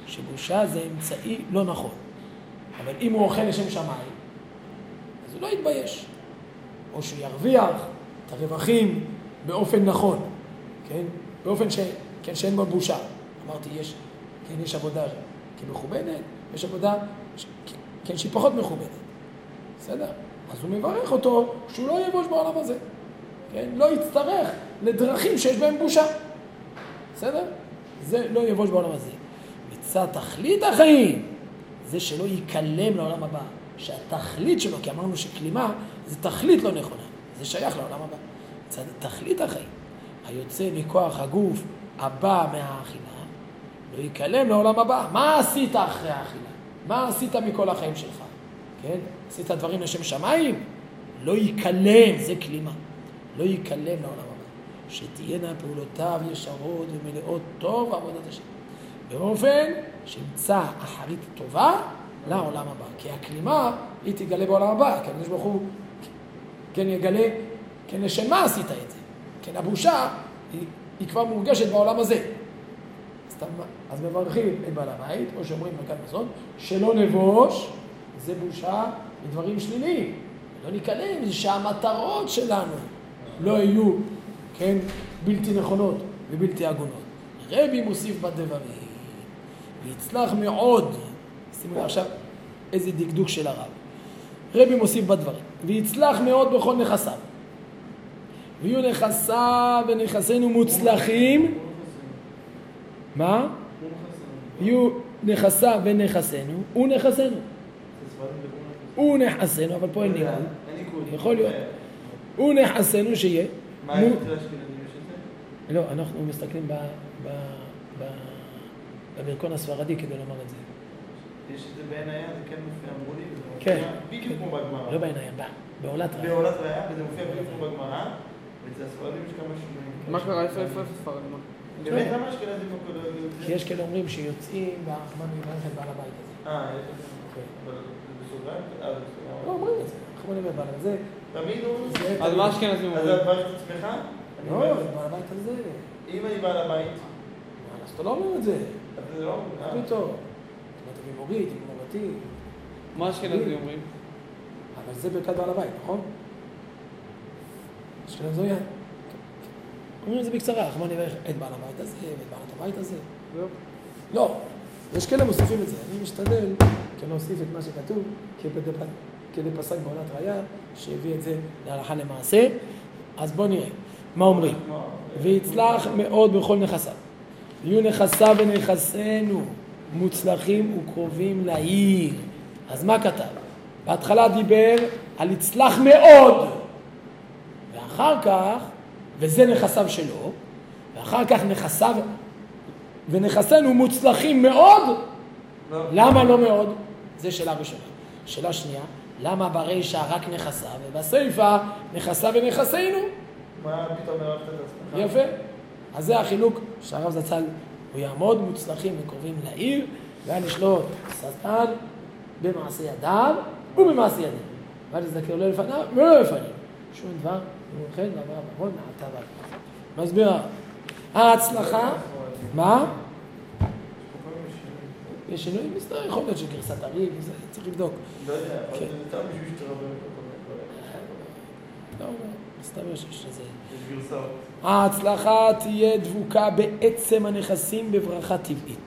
Speaker 1: שבושה זה אמצעי לא נכון. אבל אם הוא אוכל לשם שמיים, אז הוא לא יתבייש. או שהוא ירוויח את הרווחים באופן נכון, כן? באופן שאין בו בושה. אמרתי, יש עבודה כמכובדת, יש עבודה שהיא פחות מכובדת. בסדר? אז הוא מברך אותו שהוא לא יבוש בעולם הזה. כן? לא יצטרך לדרכים שיש בהם בושה. בסדר? זה לא יבוש בעולם הזה. מצד תכלית החיים, זה שלא ייכלם לעולם הבא. שהתכלית שלו, כי אמרנו שכלימה זה תכלית לא נכונה. זה שייך לעולם הבא. מצד תכלית החיים, היוצא מכוח הגוף הבא מהאכילה, לא ייכלם לעולם הבא. מה עשית אחרי האכילה? מה עשית מכל החיים שלך? כן? עשית דברים לשם שמיים? לא ייכלם, זה כלימה. לא ייכלם לעולם הבא. שתהיינה פעולותיו ישרות ומלאות טוב עבודת השם. באופן שימצא אחרית טובה לעולם הבא. כי הכלימה היא תגלה בעולם הבא. כי הקדוש ברוך הוא כן יגלה, כן לשם מה עשית את זה. כן הבושה היא כבר מורגשת בעולם הזה. אז מברכים את בעל הבית, או שאומרים מלכת מזון, שלא נבוש, זה בושה מדברים שליליים. לא ניכלם, זה שהמטרות שלנו לא יהיו, כן, בלתי נכונות ובלתי הגונות. רבי מוסיף בדברים, ויצלח מאוד, שימו עכשיו איזה דקדוק של הרב. רבי מוסיף בדברים, ויצלח מאוד בכל נכסיו. ויהיו נכסיו ונכסינו מוצלחים. מה? יהיו נכסיו ונכסינו, הוא נכסינו. הוא נכסינו, אבל פה אין ניקוד. יכול להיות. הוא נכסינו שיהיה.
Speaker 3: מה היה יותר אשכנזים יש את זה?
Speaker 1: לא, אנחנו מסתכלים בברכון הספרדי כדי לומר את זה.
Speaker 3: יש את זה בעין הים, זה כן מופיע, אמרו לי, וזה
Speaker 1: כן.
Speaker 3: מופיע בדיוק כמו בגמרא.
Speaker 1: לא בעין הים, בעולת ראיה.
Speaker 3: בעולת ראיה, וזה מופיע בדיוק כמו בגמרא, ואצל הספרדים יש כמה שינויים.
Speaker 2: מה קרה? איפה ספרדים?
Speaker 3: באמת למה אשכנזים לא קוראים את זה?
Speaker 1: כי יש כאלה אומרים שיוצאים והרחמן מברך את בעל הבית הזה.
Speaker 3: יש את זה. אבל בסוגריים?
Speaker 1: לא אומרים את זה, הרחמן מברך בעל הזה.
Speaker 3: תמיד הוא...
Speaker 2: אז מה אשכנזים
Speaker 3: אז
Speaker 2: אומרים?
Speaker 3: אתה מברך את עצמך?
Speaker 1: לא, בעל הבית הזה.
Speaker 3: אם אני בעל הבית...
Speaker 1: אז אתה לא אומר את זה.
Speaker 3: אז זה לא...
Speaker 1: מה פתאום? אתה ממורית, עם מורתי.
Speaker 2: מה אשכנזים אומרים?
Speaker 1: אבל זה ברכת בעל הבית, נכון? אשכנזים אומרים את זה בקצרה, הרחמן יברך את בעל הבית הזה ואת בעלת הבית הזה. לא, יש כאלה מוסיפים את זה. אני משתדל כן להוסיף את מה שכתוב כדי פסק בעולת ראיה, שהביא את זה להלכה למעשה. אז בואו נראה מה אומרים. ויצלח מאוד בכל נכסיו. יהיו נכסיו ונכסינו מוצלחים וקרובים לעיר. אז מה כתב? בהתחלה דיבר על יצלח מאוד, ואחר כך, וזה נכסיו שלו, ואחר כך נכסיו ונכסינו מוצלחים מאוד. למה לא מאוד? זה שאלה ראשונה. שאלה שנייה, למה ברישא רק נכסיו ובסייפה נכסיו ונכסינו?
Speaker 3: מה פתאום הרבת את עצמך?
Speaker 1: יפה. אז זה החילוק שהרב זצ"ל, הוא יעמוד מוצלחים וקרובים לעיר, ואל ישלוט שטן במעשה ידיו ובמעשה ידיו. ואל יזדקר לא לפניו ולא לפנים. שום דבר, ומוכן דבר ברון מעתה ועד. מסביר ההצלחה, מה? יש שינויים מסתר, יכול להיות שגרסת הריב, צריך לבדוק.
Speaker 3: לא יודע, אבל זה יותר בשביל שתרבה
Speaker 1: לא, מסתבר שיש לזה.
Speaker 3: יש גרסאות.
Speaker 1: ההצלחה תהיה דבוקה בעצם הנכסים בברכה טבעית.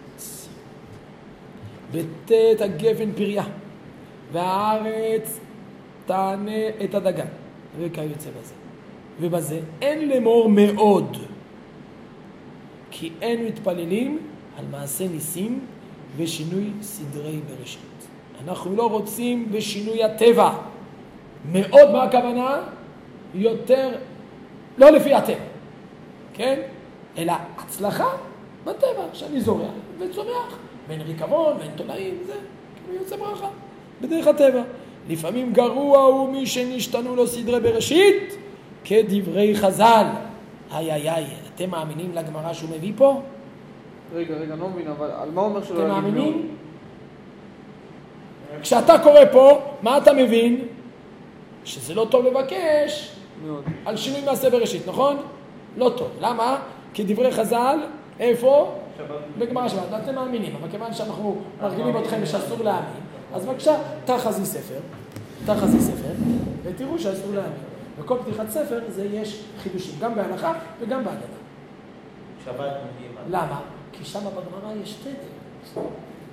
Speaker 1: ותת הגפן פריה, והארץ תענה את הדגן, וכיוצא בזה. ובזה אין לאמור מאוד, כי אין מתפללים על מעשה ניסים ושינוי סדרי בראשית. אנחנו לא רוצים בשינוי הטבע. מאוד, מה הכוונה? יותר, לא לפי הטבע, כן? אלא הצלחה בטבע, שאני זורע וצומח, ואין ריקבון ואין תולעים, זה כאילו יוצא ברכה, בדרך הטבע. לפעמים גרוע הוא מי שנשתנו לו סדרי בראשית, כדברי חז"ל. איי, אתם מאמינים לגמרא שהוא מביא פה?
Speaker 2: רגע, לא מבין, אבל על מה אומר שלא
Speaker 1: אתם
Speaker 2: להגיד מאוד?
Speaker 1: מאמינים? כשאתה קורא פה, מה אתה מבין? שזה לא טוב לבקש
Speaker 2: מאוד.
Speaker 1: על שינוי מעשה בראשית, נכון? לא טוב. למה? כי דברי חז"ל, איפה? בגמרא שבת, ואתם מאמינים, אבל כיוון שאנחנו מרגילים אתכם שאסור להאמין, אז בבקשה, תחזי ספר, ותראו שאסור להאמין. בכל פתיחת ספר זה יש חידושים, גם בהלכה וגם בהגנה.
Speaker 3: שבת מגיעים.
Speaker 1: למה? כי שם בגמרא יש תדר.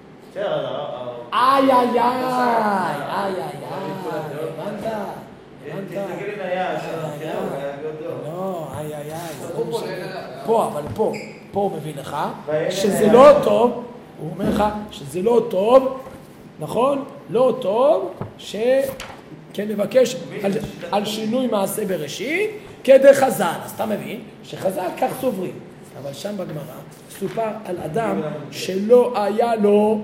Speaker 1: הבנת?
Speaker 3: תסתכל אם היה
Speaker 1: לא, פה הוא מביא לך שזה לא טוב, הוא אומר לך שזה לא טוב, נכון? לא טוב שכן לבקש על שינוי מעשה בראשית כדי חז"ל. אז אתה מבין שחז"ל כך סוברים, אבל שם בגמרא סופר על אדם שלא היה לו,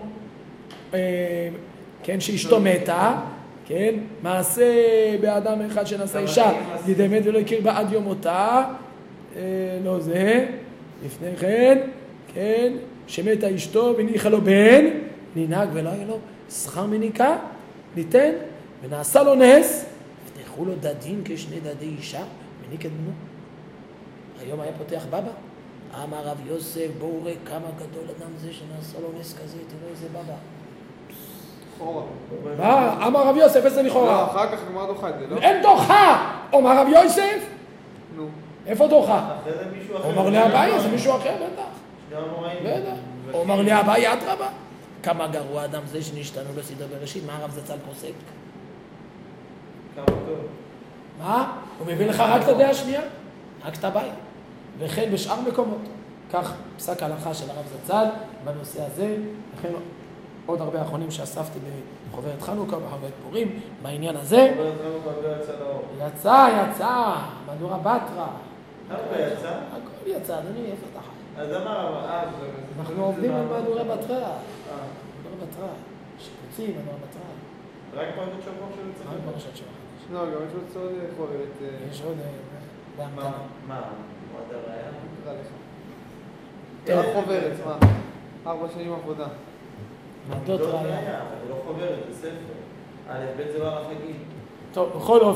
Speaker 1: כן, שאשתו מתה, כן, מעשה באדם אחד שנשא אישה, לידי מת ולא הכיר בה עד יום מותה, לא זה, לפני כן, כן, שמתה אשתו וניחה לו בן, ננהג ולא היה לו שכר מניקה, ניתן, ונעשה לו נס, ותחו לו דדים כשני דדי אישה, מניק את בנו. היום היה פותח בבא, אמר רב יוסף, בואו ראה כמה גדול אדם זה שנעשה לו נס כזה, תראו איזה בבא. מה? אמר רב יוסף, איזה לכאורה?
Speaker 2: לא, אחר כך גמר דוחה את זה, לא?
Speaker 1: אין דוחה! אומר רב יוסף?
Speaker 2: נו.
Speaker 1: איפה דוחה?
Speaker 3: אחרי זה מישהו אחר.
Speaker 1: אומר לאביי, זה מישהו אחר, בטח. בטח. אומר לאביי, אדרבה. כמה גרוע אדם זה שנשתנו בסדר בראשית, מה הרב זצ"ל פוסק?
Speaker 3: כמה טוב.
Speaker 1: מה? הוא מביא לך רק את הדעה השנייה? רק את הבעיה. וכן בשאר מקומות. כך פסק ההלכה של הרב זצ"ל בנושא הזה, וכן עוד הרבה האחרונים שאספתי בחוברת חנוכה, בחוברת פורים, בעניין הזה. יצא, מדורה בתרא.
Speaker 3: חנוכה יצא?
Speaker 1: הכל יצא, אדוני, איפה אתה חי?
Speaker 3: אז אמר,
Speaker 1: אנחנו עובדים על מדורה בתרא. מדורה בתרא. שיפוצים, מדורה בתרא.
Speaker 3: רק פרשת שבוע של יצא?
Speaker 1: רק פרשת שבוע.
Speaker 2: לא, גם יש עוד חוברת.
Speaker 1: יש עוד בהמתנה.
Speaker 3: מה? עוד הראיה?
Speaker 2: נקרא לך. חוברת, מה? 4 שנים עבודה.
Speaker 1: מעדות ראיה.
Speaker 3: זה לא חוברת, זה ספר. א', ב' זה לא על החגים.
Speaker 1: טוב,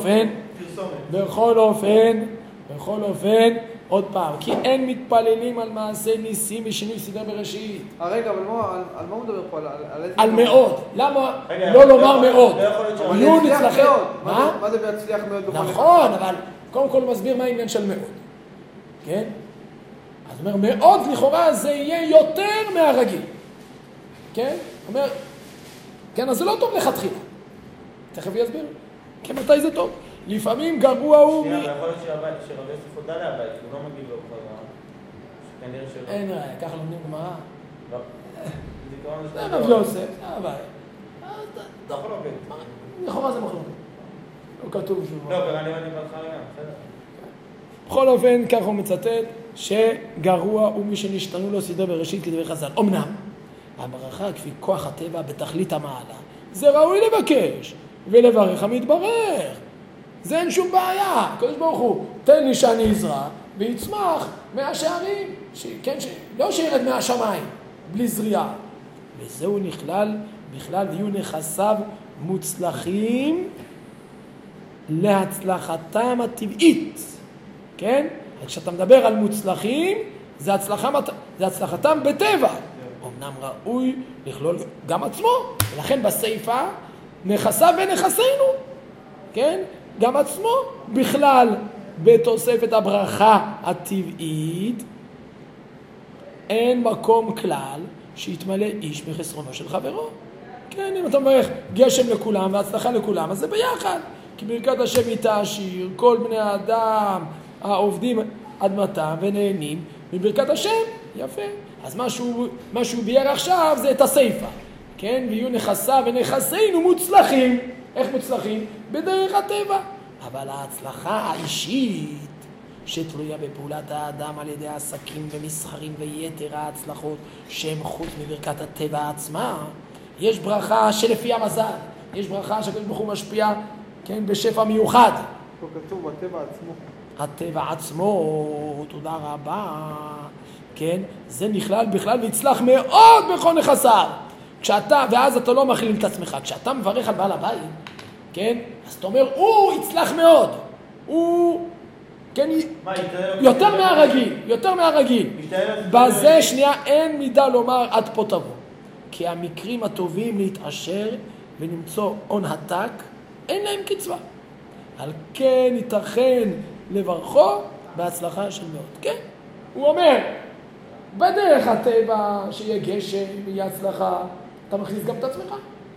Speaker 1: בכל אופן, עוד פעם, כי אין מתפללים על מעשה ניסים ושינוי סדר בראשית.
Speaker 2: רגע, אבל על מה הוא מדבר פה?
Speaker 1: על מאוד. למה לא לומר מאוד? יהיו נצלחים.
Speaker 2: מה זה בהצליח מאוד?
Speaker 1: נכון, אבל קודם כל הוא מסביר מה העניין של מאוד. כן? אז הוא אומר, מאוד לכאורה זה יהיה יותר מהרגיל. כן? הוא אומר, כן, אז זה לא טוב לכתחילה. תכף יסביר. כן, מתי זה טוב? לפעמים גרוע הוא
Speaker 3: שנייה, אבל יכול להיות שרב יוסף הודע להבית, הוא לא מגיב לו כבר, שכנראה שלא.
Speaker 1: אין ראיה, ככה לומדים גמרא.
Speaker 3: לא.
Speaker 1: זה רב יוסף, זה הבעיה.
Speaker 3: לא יכול להגיד.
Speaker 1: לכאורה זה מחלוקת. לא כתוב שהוא...
Speaker 3: לא, אבל אני בהתחלה גם, בסדר.
Speaker 1: בכל אופן, כך הוא מצטט, שגרוע הוא מי שנשתנו לו סדר בראשית כדברי חז"ל. אמנם, הברכה כפי כוח הטבע בתכלית המעלה, זה ראוי לבקש ולברך המתברך. זה אין שום בעיה. הקדוש ברוך הוא, תן לי שאני אזרע ויצמח מהשערים, כן, לא שירד מהשמיים, בלי זריעה. וזהו נכלל, בכלל יהיו נכסיו מוצלחים להצלחתם הטבעית. כן? כשאתה מדבר על מוצלחים, זה הצלחתם בטבע. אמנם ראוי לכלול גם עצמו, ולכן בסעיפה נכסיו ונכסינו, כן? גם עצמו בכלל בתוספת הברכה הטבעית אין מקום כלל שיתמלא איש בחסרונו של חברו. כן, אם אתה מברך גשם לכולם והצלחה לכולם, אז זה ביחד. כי ברכת השם היא תעשיר, כל בני האדם העובדים אדמתם ונהנים מברכת השם, יפה. אז מה שהוא ביאר עכשיו זה את הסעיפה. כן, ויהיו נכסיו ונכסינו מוצלחים. איך מוצלחים? בדרך הטבע. אבל ההצלחה האישית שתלויה בפעולת האדם על ידי העסקים ומסחרים ויתר ההצלחות שהם חוץ מברכת הטבע עצמה, יש ברכה שלפי המזל, יש ברכה שהקדוש ברוך הוא משפיע, כן, בשפע מיוחד.
Speaker 2: פה כתוב בטבע עצמו.
Speaker 1: הטבע עצמו, תודה רבה, כן, זה נכלל בכלל והצלח מאוד בכל נכסיו. ואז אתה לא מכליל את עצמך, כשאתה מברך על בעל הבית, כן, אז אתה אומר, הוא הצלח מאוד, הוא כן,
Speaker 3: מה, יתעלל?
Speaker 1: יותר מהרגיל. בזה שנייה אין מידה לומר עד פה תבוא. כי המקרים הטובים להתעשר ולמצוא הון עתק, אין להם קצבה. על כן ייתכן לברכו בהצלחה של מאות. כן, הוא אומר, בדרך הטבע שיהיה גשם, יהיה הצלחה, אתה מכניס גם את עצמך.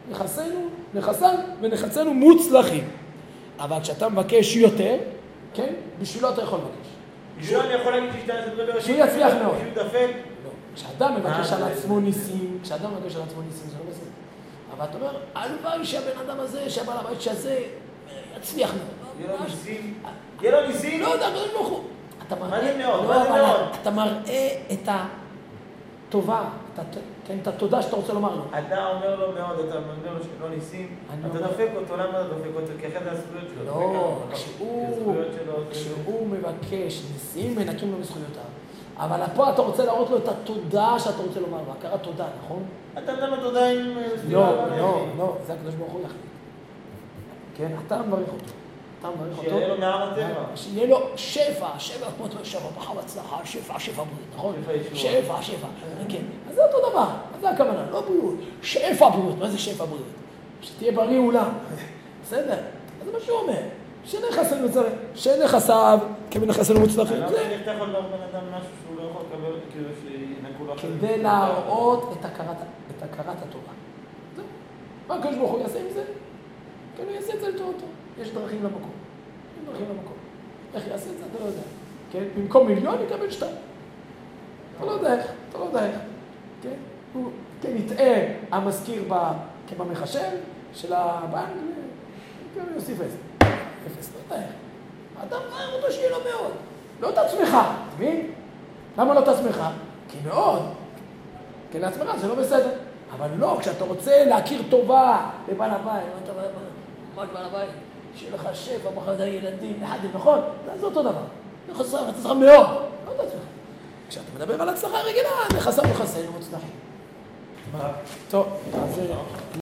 Speaker 1: נחסנו מוצלחים. אבל כשאתה מבקש יותר, כן, בשבילו אתה יכול לבקש.
Speaker 3: בשבילו אני יכול להגיד שישתנה את הדבר
Speaker 1: שהוא יצליח מאוד.
Speaker 3: שהוא דפק.
Speaker 1: לא, כשאדם מבקש על עצמו ניסים, זה לא בסדר. אבל אתה אומר, הלוואי שהבן אדם הזה, שהבעל הבית שזה, יצליח מאוד.
Speaker 3: יהיה לו ניסים?
Speaker 1: לא יודע, לא יכול.
Speaker 3: מעניין מאוד.
Speaker 1: אתה מראה את הטובה, את התודה שאתה רוצה לומר לו.
Speaker 3: אתה אומר לו מאוד, אתה אומר לו שלא ניסים, אתה דופק אותו, למה אתה דופק אותו? כי אחת הזכויות שלו.
Speaker 1: לא, כשהוא מבקש ניסים, מנקים לו מזכויותיו. אבל פה אתה רוצה להראות לו את התודה שאתה רוצה לומר לו, הכרת תודה, נכון?
Speaker 3: אתה יודע מה תודה עם...
Speaker 1: לא, זה הקדוש ברוך הוא יחליט. כן, אתה מברך אותו.
Speaker 3: שיהיה לו מעל הטבע.
Speaker 1: שיהיה לו שפע, כמו שפע, ברכה והצלחה, שפע בריאות, נכון? שפע. כן, אז זה אותו דבר, זה הכוונה, לא בריאות. שפע בריאות, מה זה שפע בריאות? שתהיה בריא אולם. בסדר, אז זה מה שהוא אומר. שנכסיו כמנכסינו מוצלחים.
Speaker 3: אני לא יודע איך אתה יכול לומר בן אדם משהו שהוא לא יכול לקבל, כאילו שינקו לו אחרת.
Speaker 1: כדי להראות את הכרת הטובה. זהו. מה הקדוש ברוך הוא יעשה עם זה? כן, הוא יעשה את זה לטובתו. יש דרכים למקום. איך יעשה את זה? אתה לא יודע. כן? במקום 1,000,000 יקבל 2. אתה לא יודע איך. כן? הוא יטעה המזכיר במחשב של הבנק, כן, הוא יוסיף 0. לא יודע איך. אתה מראה אותו שיהיה לו מאוד. לא את עצמך, מבין? למה לא את עצמך? כי מאוד. כן, לעצמך זה לא בסדר. אבל לא, כשאתה רוצה להכיר טובה לבעל הבית, מה בעל הבית? שיהיה לך שפע, מחר ילדים, נכון? זה אותו דבר. אתה צריך מאוד, לא את עצמך. כשאתה מדבר על הצלחה רגילה, נכסיו מוצלחים. טוב, אז...